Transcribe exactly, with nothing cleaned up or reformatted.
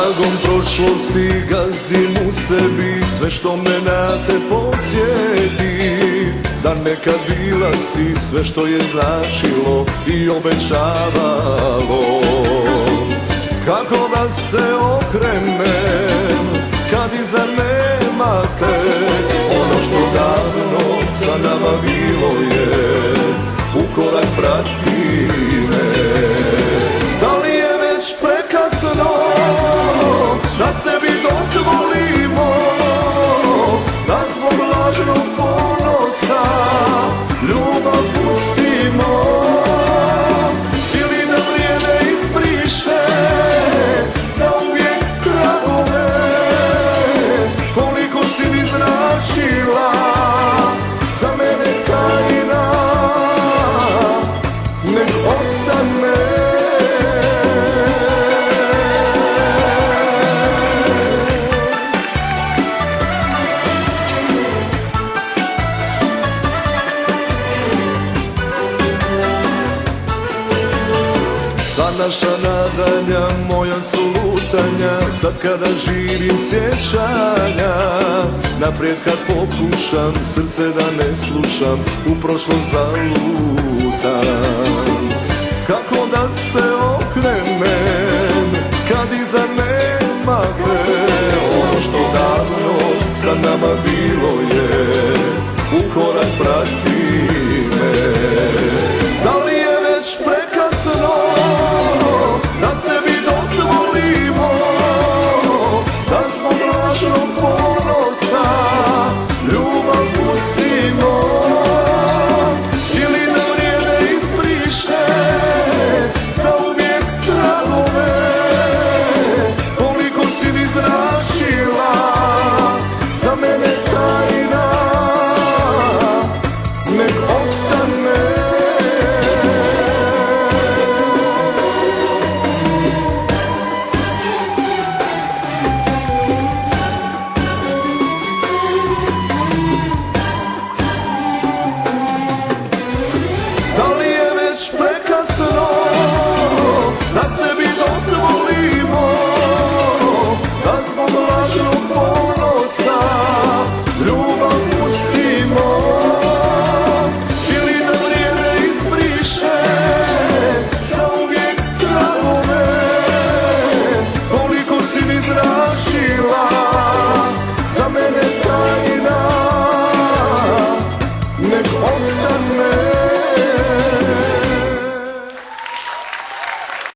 Tragom prošlosti gazim u sebi sve što me na te podsjeti, da nekad bila si sve što je značilo i obećavalo. Kako da se okrenem kad iza nema te, ono što davno sa nama bilo je u korak prati me. Da li je već prekasno da sebi dozvolimo da zbog lažnog ponosa ljubav pustimo, ili da vrijeme izbriše zauvijek tragove koliko si mi značila za mene tajna, nek ostane. Sva naša nadanja, moja su lutanja, sad kada živim sjećanja, naprijed kad pokušam srce da ne slušam, u prošlost zalutam. Kako da se okrenem kad iza nema te, ono što davno sa nama bilo je u korak prati